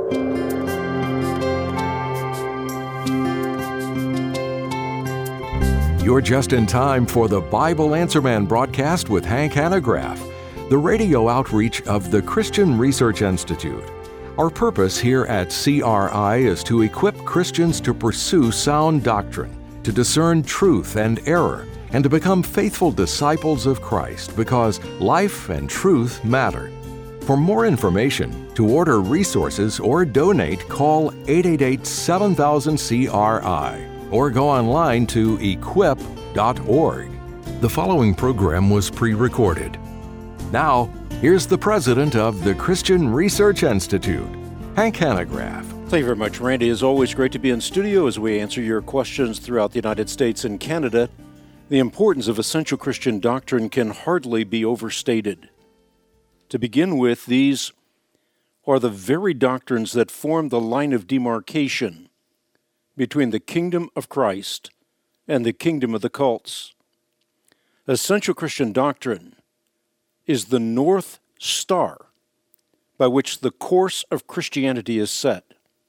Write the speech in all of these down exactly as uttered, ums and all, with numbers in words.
You're just in time for the Bible Answer Man broadcast with Hank Hanegraaff, the radio outreach of the Christian Research Institute. Our purpose here at C R I is to equip Christians to pursue sound doctrine, to discern truth and error, and to become faithful disciples of Christ, because life and truth matter. For more information, to order resources or donate, call eight eight eight, seven thousand, C R I or go online to equip dot org. The following program was pre-recorded. Now, here's the president of the Christian Research Institute, Hank Hanegraaff. Thank you very much, Randy. It's always great to be in studio as we answer your questions throughout the United States and Canada. The importance of essential Christian doctrine can hardly be overstated. To begin with, these are the very doctrines that form the line of demarcation between the kingdom of Christ and the kingdom of the cults. Essential Christian doctrine is the North Star by which the course of Christianity is set,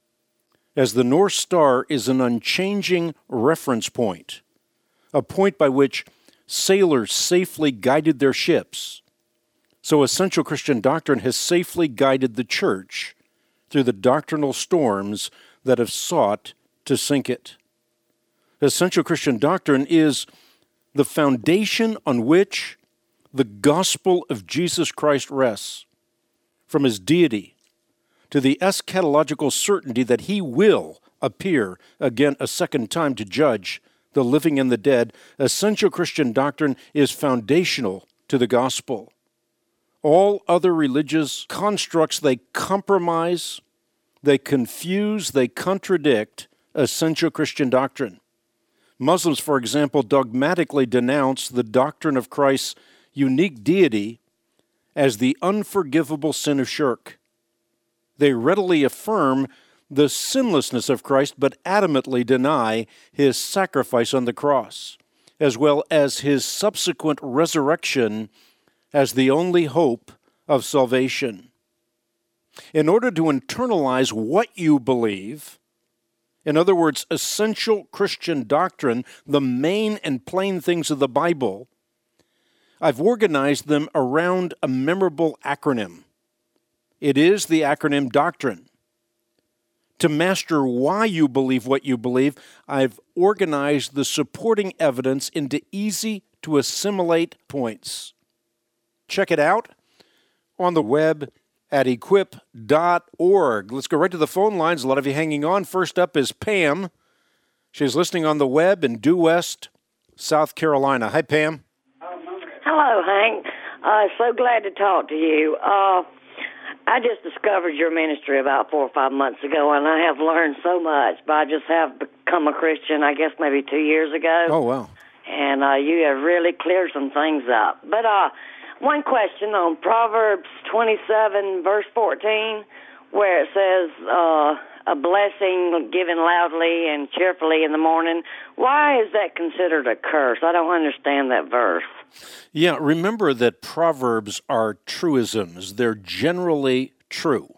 as the North Star is an unchanging reference point, a point by which sailors safely guided their ships. So essential Christian doctrine has safely guided the church through the doctrinal storms that have sought to sink it. Essential Christian doctrine is the foundation on which the gospel of Jesus Christ rests, from his deity to the eschatological certainty that he will appear again a second time to judge the living and the dead. Essential Christian doctrine is foundational to the gospel. All other religious constructs, they compromise, they confuse, they contradict essential Christian doctrine. Muslims, for example, dogmatically denounce the doctrine of Christ's unique deity as the unforgivable sin of shirk. They readily affirm the sinlessness of Christ, but adamantly deny his sacrifice on the cross, as well as his subsequent resurrection as the only hope of salvation. In order to internalize what you believe, in other words, essential Christian doctrine, the main and plain things of the Bible, I've organized them around a memorable acronym. It is the acronym DOCTRINE. To master why you believe what you believe, I've organized the supporting evidence into easy-to-assimilate points. Check it out on the web at equip dot org. Let's go right to the phone lines. A lot of you hanging on. First up is Pam. She's listening on the web in Due West, South Carolina. Hi, Pam. Hello, Hank. Uh, so glad to talk to you. Uh, I just discovered your ministry about four or five months ago, and I have learned so much. But I just have become a Christian, I guess, maybe two years ago. Oh, wow. And uh, you have really cleared some things up. But uh, one question on Proverbs twenty-seven, verse fourteen, where it says, uh, a blessing given loudly and cheerfully in the morning. Why is that considered a curse? I don't understand that verse. Yeah, remember that Proverbs are truisms. They're generally true.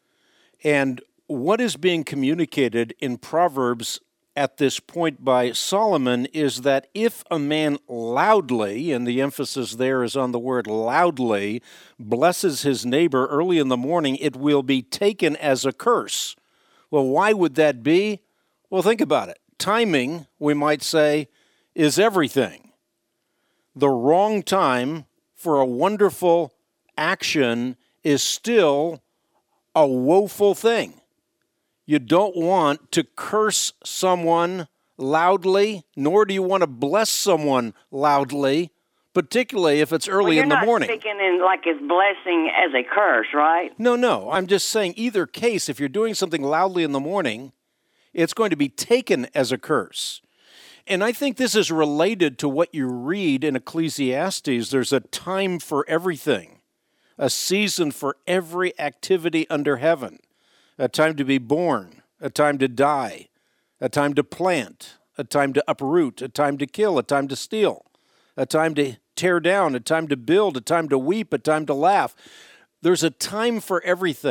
And what is being communicated in Proverbs at this point by Solomon is that if a man loudly, and the emphasis there is on the word loudly, blesses his neighbor early in the morning, it will be taken as a curse. Well, why would that be? Well, think about it. Timing, we might say, is everything. The wrong time for a wonderful action is still a woeful thing. You don't want to curse someone loudly, nor do you want to bless someone loudly, particularly if it's early well, in the morning. You're not speaking in like his blessing as a curse, right? No, no. I'm just saying either case, if you're doing something loudly in the morning, it's going to be taken as a curse. And I think this is related to what you read in Ecclesiastes. There's a time for everything, a season for every activity under heaven. A time to be born, a time to die, a time to plant, a time to uproot, a time to kill, a time to steal, a time to tear down, a time to build, a time to weep, a time to laugh. There's a time for everything.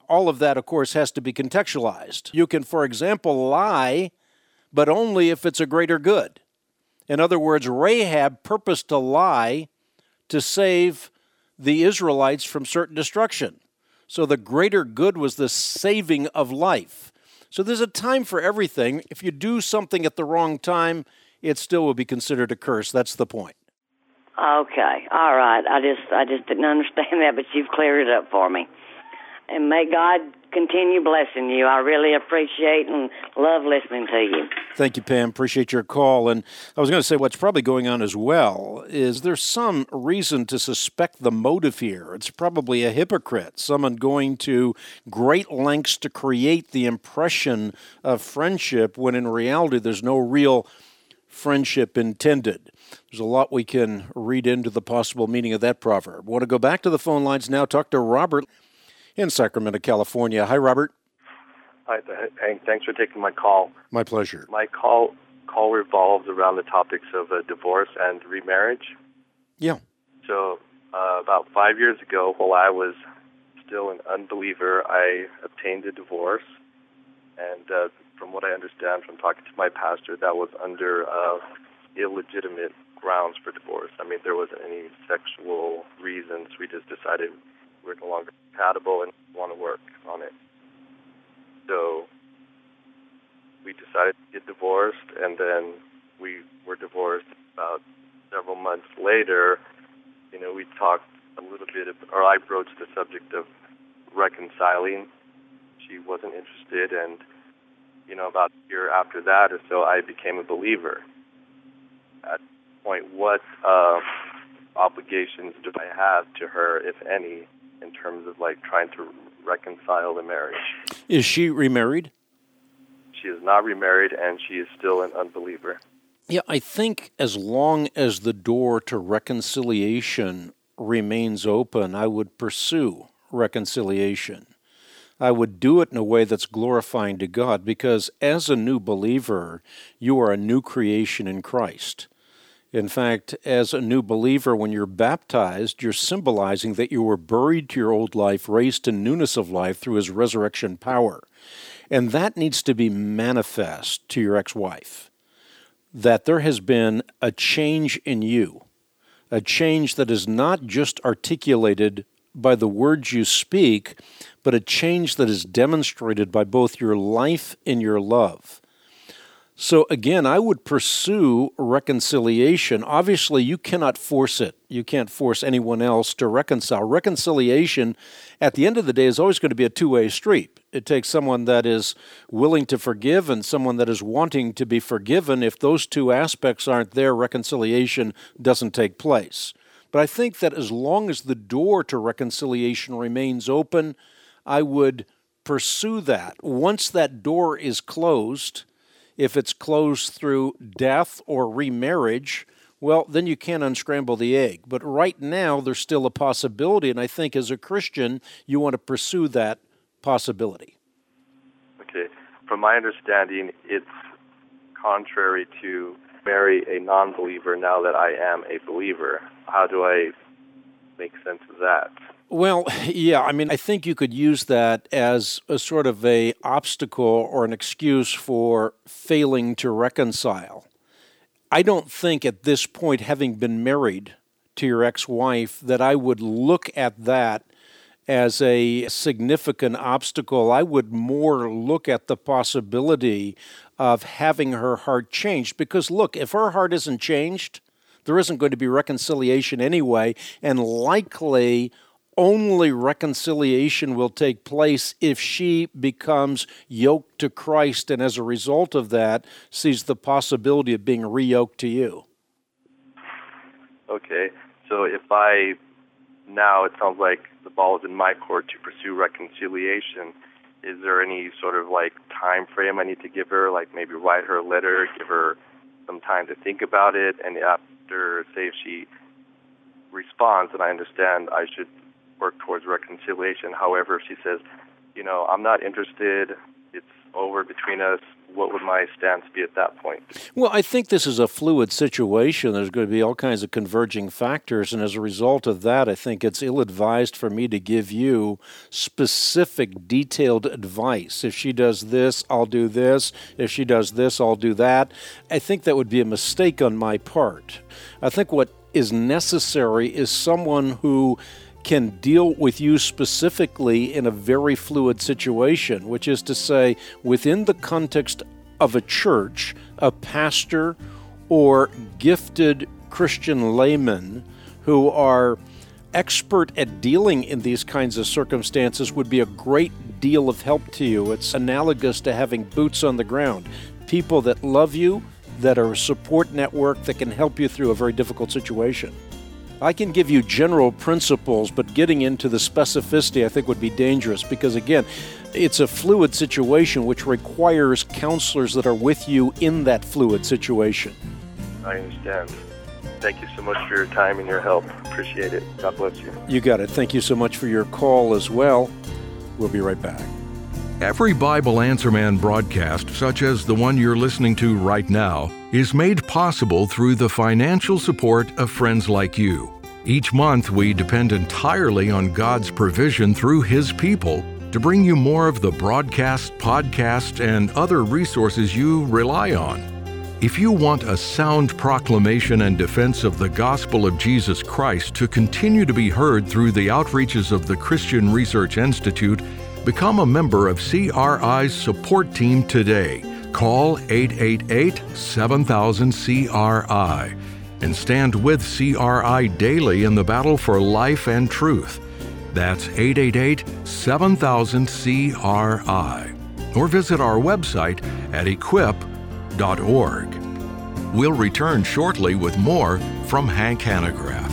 all of that, of course, has to be contextualized. You can, for example, lie, but only if it's a greater good. In other words, Rahab purposed to lie to save the Israelites from certain destruction. So the greater good was the saving of life. So there's a time for everything. If you do something at the wrong time, it still will be considered a curse. That's the point. Okay, all right. I just I just didn't understand that, but you've cleared it up for me. And may God continue blessing you. I really appreciate and love listening to you. Thank you, Pam. Appreciate your call. And I was going to say what's probably going on as well is there's some reason to suspect the motive here. It's probably a hypocrite, someone going to great lengths to create the impression of friendship when in reality there's no real friendship intended. There's a lot we can read into the possible meaning of that proverb. I want to go back to the phone lines now, talk to Robert in Sacramento, California. Hi, Robert. Hi, Hank. Thanks for taking my call. My pleasure. My call call revolves around the topics of uh, divorce and remarriage. Yeah. So uh, about five years ago, while I was still an unbeliever, I obtained a divorce. And uh, from what I understand from talking to my pastor, that was under uh, illegitimate grounds for divorce. I mean, there wasn't any sexual reasons. We just decided we're no longer compatible and want to work on it. So we decided to get divorced, and then we were divorced about several months later. You know, we talked a little bit, of, or I broached the subject of reconciling. She wasn't interested, and, you know, about a year after that or so, I became a believer. At that point, what uh, obligations do I have to her, if any, in terms of, like, trying to reconcile the marriage? Is she remarried? She is not remarried, and she is still an unbeliever. Yeah, I think as long as the door to reconciliation remains open, I would pursue reconciliation. I would do it in a way that's glorifying to God, because as a new believer, you are a new creation in Christ. In fact, as a new believer, when you're baptized, you're symbolizing that you were buried to your old life, raised to newness of life through His resurrection power. And that needs to be manifest to your ex-wife, that there has been a change in you, a change that is not just articulated by the words you speak, but a change that is demonstrated by both your life and your love. So again, I would pursue reconciliation. Obviously, you cannot force it. You can't force anyone else to reconcile. Reconciliation, at the end of the day, is always going to be a two-way street. It takes someone that is willing to forgive and someone that is wanting to be forgiven. If those two aspects aren't there, reconciliation doesn't take place. But I think that as long as the door to reconciliation remains open, I would pursue that. Once that door is closed, if it's closed through death or remarriage, well, then you can't unscramble the egg. But right now, there's still a possibility, and I think as a Christian, you want to pursue that possibility. Okay. From my understanding, it's contrary to marry a non-believer now that I am a believer. How do I make sense of that? Well, yeah, I mean, I think you could use that as a sort of a obstacle or an excuse for failing to reconcile. I don't think at this point, having been married to your ex-wife, that I would look at that as a significant obstacle. I would more look at the possibility of having her heart changed. Because look, if her heart isn't changed, there isn't going to be reconciliation anyway, and likely only reconciliation will take place if she becomes yoked to Christ, and as a result of that, sees the possibility of being re-yoked to you. Okay, so if I, now it sounds like the ball is in my court to pursue reconciliation. Is there any sort of like time frame I need to give her, like maybe write her a letter, give her some time to think about it, and after, say if she responds, and I understand I should work towards reconciliation. However, if she says, you know, I'm not interested, it's over between us, what would my stance be at that point? Well, I think this is a fluid situation. There's going to be all kinds of converging factors, and as a result of that, I think it's ill-advised for me to give you specific, detailed advice. If she does this, I'll do this. If she does this, I'll do that. I think that would be a mistake on my part. I think what is necessary is someone who can deal with you specifically in a very fluid situation, which is to say, within the context of a church, a pastor or gifted Christian laymen who are expert at dealing in these kinds of circumstances would be a great deal of help to you. It's analogous to having boots on the ground, people that love you, that are a support network that can help you through a very difficult situation. I can give you general principles, but getting into the specificity I think would be dangerous because, again, it's a fluid situation which requires counselors that are with you in that fluid situation. I understand. Thank you so much for your time and your help. Appreciate it. God bless you. You got it. Thank you so much for your call as well. We'll be right back. Every Bible Answer Man broadcast, such as the one you're listening to right now, is made possible through the financial support of friends like you. Each month, we depend entirely on God's provision through His people to bring you more of the broadcast, podcast, and other resources you rely on. If you want a sound proclamation and defense of the gospel of Jesus Christ to continue to be heard through the outreaches of the Christian Research Institute, become a member of C R I's support team today. Call eight eight eight, seven thousand, C R I and stand with C R I daily in the battle for life and truth. That's eight eight eight, seven thousand, C R I. Or visit our website at equip dot org. We'll return shortly with more from Hank Hanegraaff.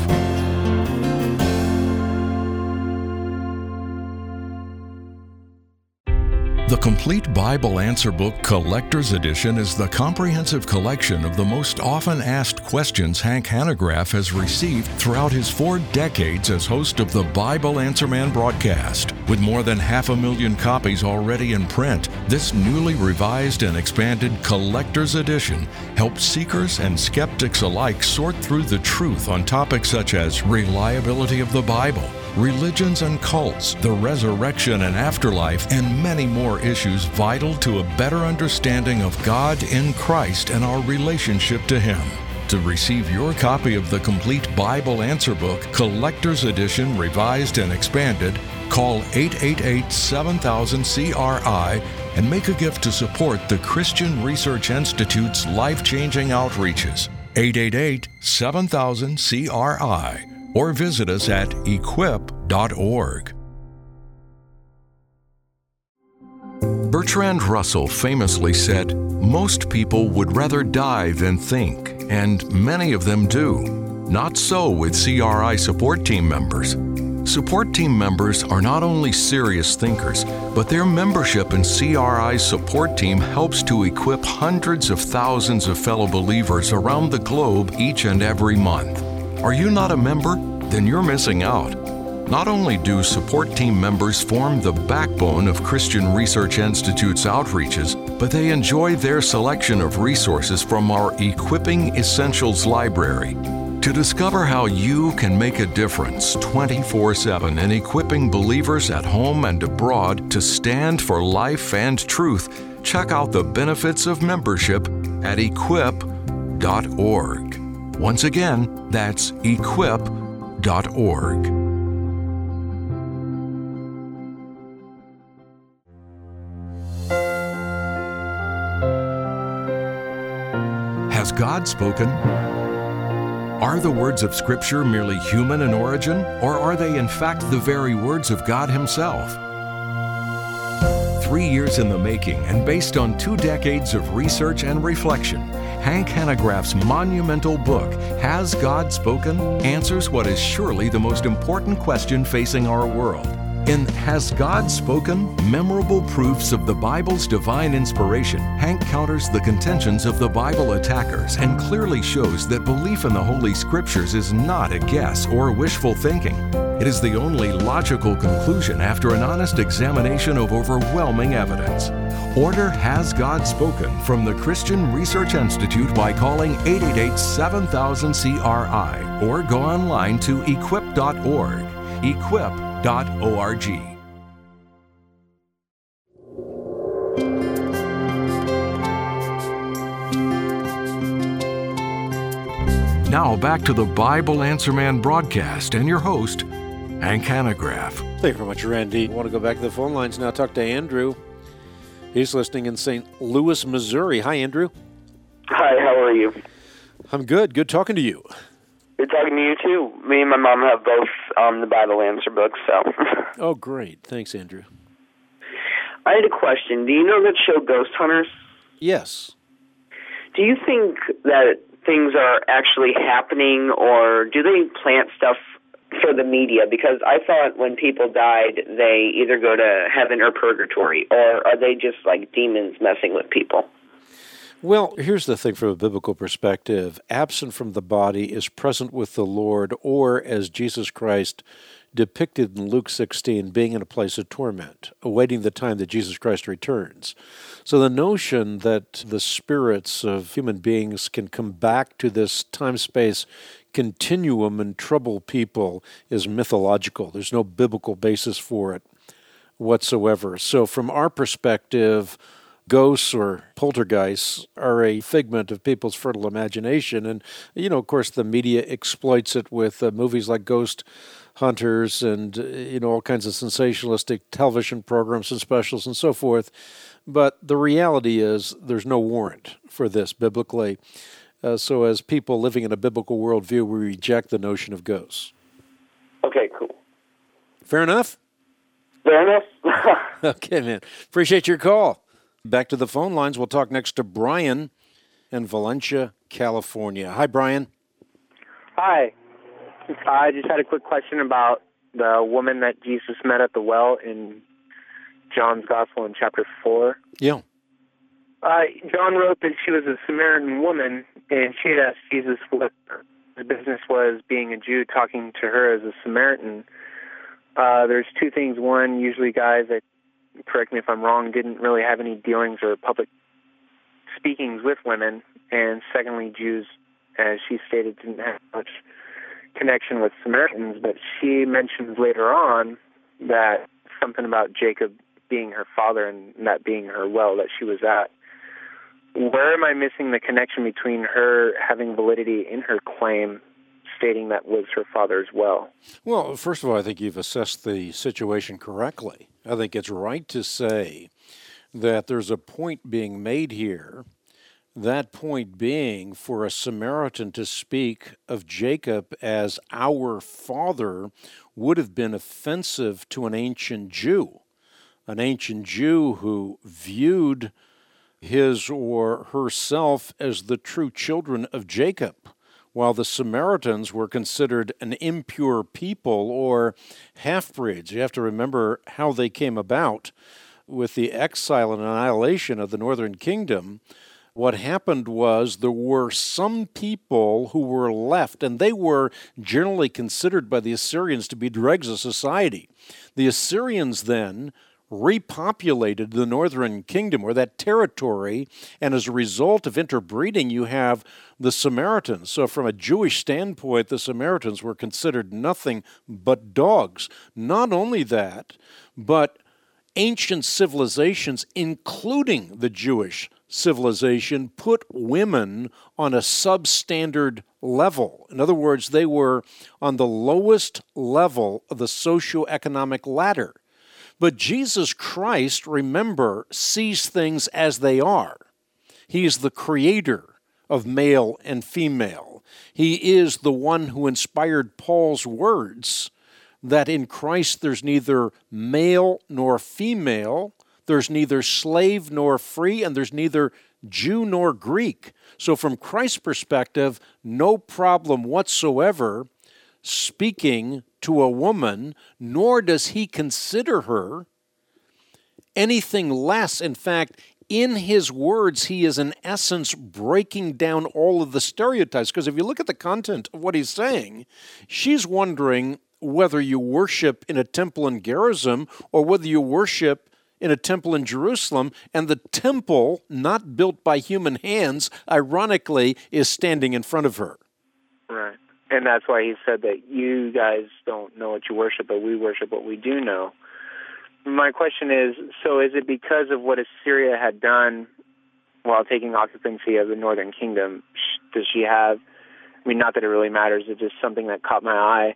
The Complete Bible Answer Book Collector's Edition is the comprehensive collection of the most often asked questions Hank Hanegraaff has received throughout his four decades as host of the Bible Answer Man broadcast. With more than half a million copies already in print, this newly revised and expanded Collector's Edition helps seekers and skeptics alike sort through the truth on topics such as reliability of the Bible, religions and cults, the resurrection and afterlife, and many more issues vital to a better understanding of God in Christ and our relationship to Him. To receive your copy of the Complete Bible Answer Book, Collector's Edition, Revised and Expanded, call eight eight eight, seven thousand, C R I and make a gift to support the Christian Research Institute's life-changing outreaches. eight eight eight, seven thousand, C R I. Or visit us at equip dot org. Bertrand Russell famously said, "Most people would rather die than think, and many of them do. Not so with C R I support team members. Support team members are not only serious thinkers, but their membership in C R I's support team helps to equip hundreds of thousands of fellow believers around the globe each and every month. Are you not a member? Then you're missing out. Not only do support team members form the backbone of Christian Research Institute's outreaches, but they enjoy their selection of resources from our Equipping Essentials library. To discover how you can make a difference twenty-four seven in equipping believers at home and abroad to stand for life and truth, check out the benefits of membership at equip dot org. Once again, that's equip dot org. Has God spoken? Are the words of Scripture merely human in origin, or are they in fact the very words of God Himself? Three years in the making and based on two decades of research and reflection, Hank Hanegraaff's monumental book, Has God Spoken?, answers what is surely the most important question facing our world. In Has God Spoken? Memorable Proofs of the Bible's Divine Inspiration, Hank counters the contentions of the Bible attackers and clearly shows that belief in the Holy Scriptures is not a guess or wishful thinking. It is the only logical conclusion after an honest examination of overwhelming evidence. Order Has God Spoken from the Christian Research Institute by calling eight eight eight, seven thousand, C R I or go online to equip dot org. equip dot org. Now back to the Bible Answer Man broadcast and your host, Hank Hanegraaff. Thank you very much, Randy. I want to go back to the phone lines now. Talk to Andrew. He's listening in Saint Louis, Missouri. Hi, Andrew. Hi, how are you? I'm good. Good talking to you. Good talking to you, too. Me and my mom have both um, the Bible Answer books, so. Oh, great. Thanks, Andrew. I had a question. Do you know that show Ghost Hunters? Yes. Do you think that things are actually happening, or do they plant stuff for the media? Because I thought when people died, they either go to heaven or purgatory, or are they just like demons messing with people? Well, here's the thing from a biblical perspective. Absent from the body is present with the Lord, or as Jesus Christ depicted in Luke sixteen, being in a place of torment, awaiting the time that Jesus Christ returns. So the notion that the spirits of human beings can come back to this time-space continuum and trouble people is mythological. There's no biblical basis for it whatsoever. So from our perspective, ghosts or poltergeists are a figment of people's fertile imagination. And, you know, of course, the media exploits it with uh, movies like Ghost Hunters and, uh, you know, all kinds of sensationalistic television programs and specials and so forth. But the reality is there's no warrant for this biblically. Uh, so as people living in a biblical worldview, we reject the notion of ghosts. Okay, cool. Fair enough? Fair enough. Okay, man. Appreciate your call. Back to the phone lines. We'll talk next to Brian in Valencia, California. Hi, Brian. Hi. I just had a quick question about the woman that Jesus met at the well in John's Gospel in chapter four. Yeah. Uh, John wrote that she was a Samaritan woman, and she had asked Jesus what his business was being a Jew, talking to her as a Samaritan. Uh, there's two things. One, usually guys that, correct me if I'm wrong, didn't really have any dealings or public speakings with women. And secondly, Jews, as she stated, didn't have much connection with Samaritans. But she mentions later on that something about Jacob being her father and that being her well that she was at. Where am I missing the connection between her having validity in her claim stating that was her father's well? Well, first of all, I think you've assessed the situation correctly. I think it's right to say that there's a point being made here, that point being for a Samaritan to speak of Jacob as our father would have been offensive to an ancient Jew, an ancient Jew who viewed his or herself as the true children of Jacob, while the Samaritans were considered an impure people or half-breeds. You have to remember how they came about with the exile and annihilation of the northern kingdom. What happened was there were some people who were left, and they were generally considered by the Assyrians to be dregs of society. The Assyrians then repopulated the northern kingdom, or that territory, and as a result of interbreeding, you have the Samaritans. So from a Jewish standpoint, the Samaritans were considered nothing but dogs. Not only that, but ancient civilizations, including the Jewish civilization, put women on a substandard level. In other words, they were on the lowest level of the socioeconomic ladder. But Jesus Christ, remember, sees things as they are. He is the creator of male and female. He is the one who inspired Paul's words that in Christ there's neither male nor female, there's neither slave nor free, and there's neither Jew nor Greek. So from Christ's perspective, no problem whatsoever speaking to a woman, nor does he consider her anything less. In fact, in his words, he is in essence breaking down all of the stereotypes. Because if you look at the content of what he's saying, she's wondering whether you worship in a temple in Gerizim or whether you worship in a temple in Jerusalem, and the temple, not built by human hands, ironically, is standing in front of her. Right. And that's why he said that you guys don't know what you worship, but we worship what we do know. My question is, so is it because of what Assyria had done while taking occupancy of the northern kingdom? Does she have, I mean, not that it really matters, it's just something that caught my eye.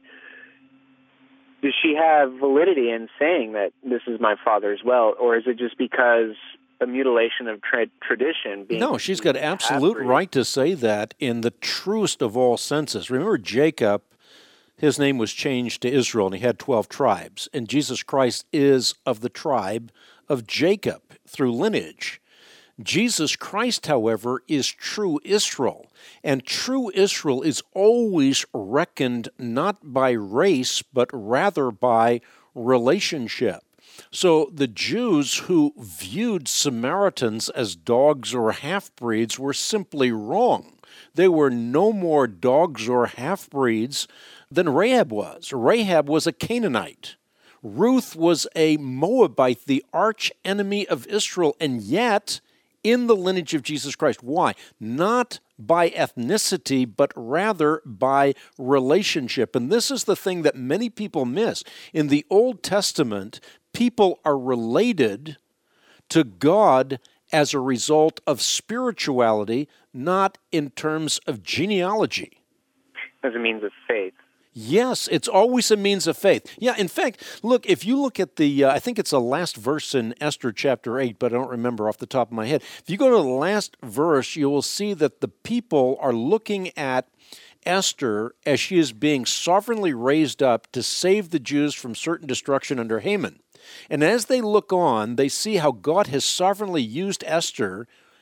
Does she have validity in saying that this is my father's well, or is it just because a mutilation of tra- tradition? Being no, she's got absolute right to say that in the truest of all senses. Remember Jacob, his name was changed to Israel, and he had twelve tribes, and Jesus Christ is of the tribe of Jacob through lineage. Jesus Christ, however, is true Israel, and true Israel is always reckoned not by race, but rather by relationship. So the Jews who viewed Samaritans as dogs or half-breeds were simply wrong. They were no more dogs or half-breeds than Rahab was. Rahab was a Canaanite. Ruth was a Moabite, the arch enemy of Israel, and yet in the lineage of Jesus Christ. Why? Not by ethnicity, but rather by relationship. And this is the thing that many people miss. In the Old Testament, people are related to God as a result of spirituality, not in terms of genealogy. As a means of faith. Yes, it's always a means of faith. Yeah, in fact, look, if you look at the, uh, I think it's the last verse in Esther chapter eight, but I don't remember off the top of my head. If you go to the last verse, you will see that the people are looking at Esther as she is being sovereignly raised up to save the Jews from certain destruction under Haman. And as they look on, they see how God has sovereignly used Esther,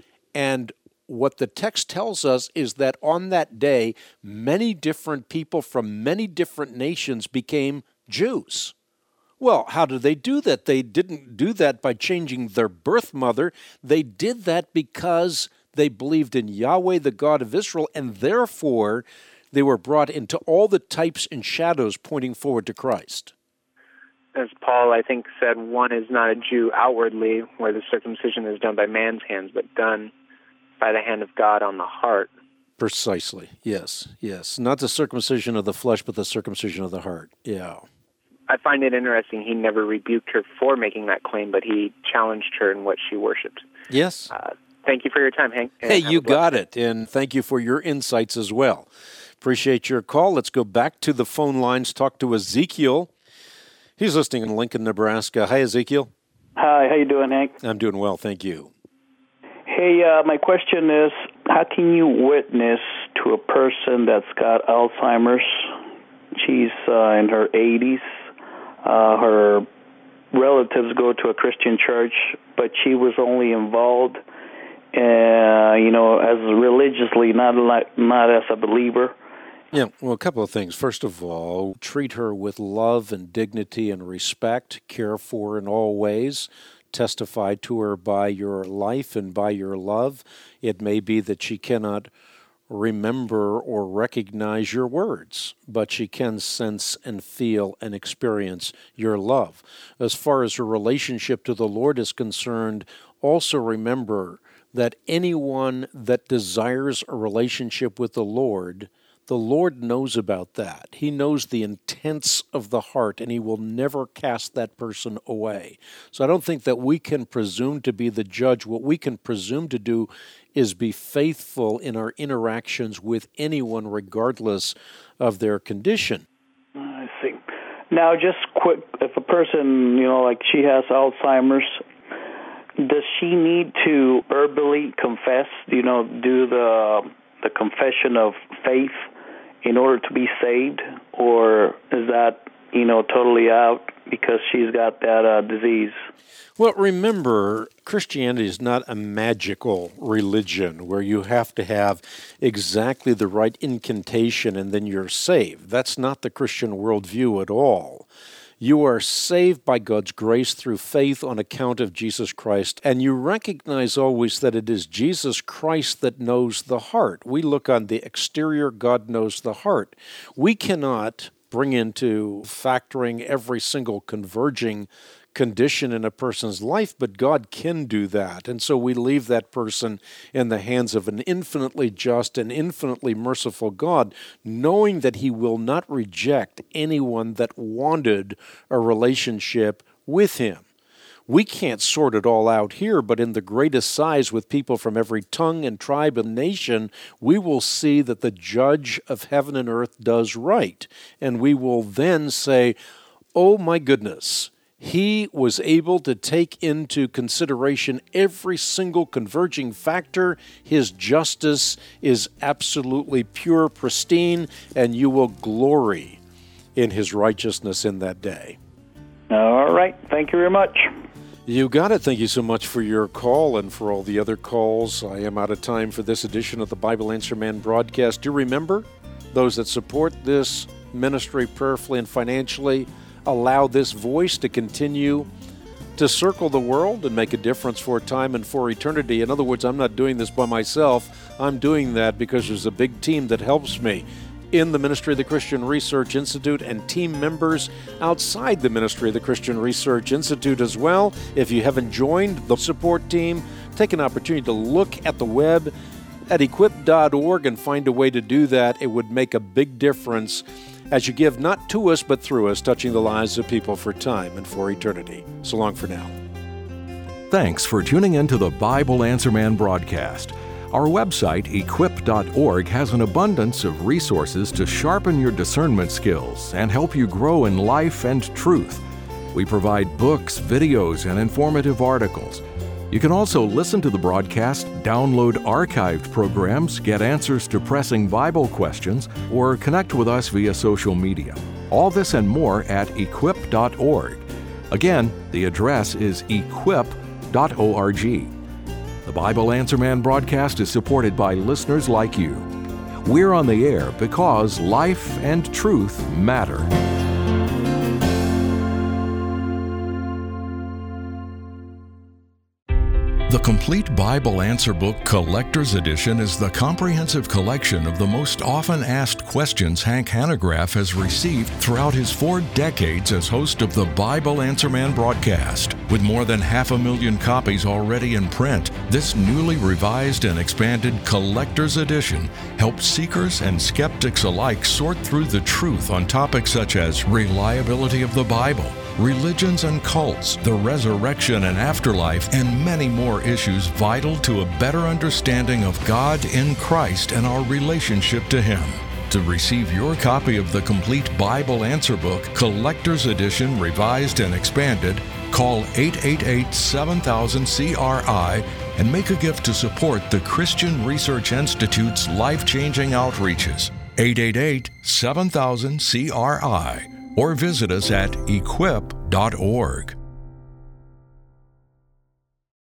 and what the text tells us is that on that day, many different people from many different nations became Jews. Well, how did they do that? They didn't do that by changing their birth mother. They did that because they believed in Yahweh, the God of Israel, and therefore they were brought into all the types and shadows pointing forward to Christ. As Paul, I think, said, one is not a Jew outwardly, where the circumcision is done by man's hands, but done by the hand of God on the heart. Precisely. Yes, yes. Not the circumcision of the flesh, but the circumcision of the heart. Yeah. I find it interesting he never rebuked her for making that claim, but he challenged her in what she worshipped. Yes. Uh, thank you for your time, Hank. Hey, you got it, and thank you for your insights as well. Appreciate your call. Let's go back to the phone lines, talk to Ezekiel. He's listening in Lincoln, Nebraska. Hi, Ezekiel. Hi, how you doing, Hank? I'm doing well, thank you. Hey, uh, my question is, how can you witness to a person that's got Alzheimer's? She's uh, in her eighties. Uh, her relatives go to a Christian church, but she was only involved, uh, you know, as religiously, not like, not as a believer. Yeah, well, a couple of things. First of all, treat her with love and dignity and respect, care for her in all ways. Testify to her by your life and by your love. It may be that she cannot remember or recognize your words, but she can sense and feel and experience your love. As far as her relationship to the Lord is concerned, also remember that anyone that desires a relationship with the Lord, the Lord knows about that. He knows the intents of the heart, and He will never cast that person away. So I don't think that we can presume to be the judge. What we can presume to do is be faithful in our interactions with anyone, regardless of their condition. I see. Now, just quick, if a person, you know, like she has Alzheimer's, does she need to verbally confess, you know, do the the confession of faith in order to be saved, or is that, you know, totally out because she's got that uh, disease? Well, remember, Christianity is not a magical religion where you have to have exactly the right incantation and then you're saved. That's not the Christian worldview at all. You are saved by God's grace through faith on account of Jesus Christ, and you recognize always that it is Jesus Christ that knows the heart. We look on the exterior, God knows the heart. We cannot bring into factoring every single converging condition in a person's life, but God can do that. And so we leave that person in the hands of an infinitely just and infinitely merciful God, knowing that He will not reject anyone that wanted a relationship with Him. We can't sort it all out here, but in the greatest size with people from every tongue and tribe and nation, we will see that the judge of heaven and earth does right. And we will then say, oh my goodness, He was able to take into consideration every single converging factor. His justice is absolutely pure, pristine, and you will glory in His righteousness in that day. All right. Thank you very much. You got it. Thank you so much for your call and for all the other calls. I am out of time for this edition of the Bible Answer Man broadcast. Do remember, those that support this ministry prayerfully and financially allow this voice to continue to circle the world and make a difference for time and for eternity. In other words, I'm not doing this by myself. I'm doing that because there's a big team that helps me in the ministry of the Christian Research Institute and team members outside the ministry of the Christian Research Institute as well. If you haven't joined the support team, take an opportunity to look at the web at equip dot org and find a way to do that. It would make a big difference as you give not to us but through us, touching the lives of people for time and for eternity. So long for now. Thanks for tuning in to the Bible Answer Man broadcast. Our website, equip dot org, has an abundance of resources to sharpen your discernment skills and help you grow in life and truth. We provide books, videos, and informative articles. You can also listen to the broadcast, download archived programs, get answers to pressing Bible questions, or connect with us via social media. All this and more at equip dot org. Again, the address is equip dot org. The Bible Answer Man broadcast is supported by listeners like you. We're on the air because life and truth matter. The Complete Bible Answer Book Collector's Edition is the comprehensive collection of the most often asked questions Hank Hanegraaff has received throughout his four decades as host of the Bible Answer Man broadcast. With more than half a million copies already in print, this newly revised and expanded Collector's Edition helps seekers and skeptics alike sort through the truth on topics such as reliability of the Bible, religions and cults, the resurrection and afterlife, and many more issues vital to a better understanding of God in Christ and our relationship to Him. To receive your copy of the Complete Bible Answer Book, Collector's Edition, Revised and Expanded, call eight eight eight, seven thousand, C R I and make a gift to support the Christian Research Institute's life-changing outreaches. eight eight eight, seven thousand, C R I. Or visit us at equip dot org.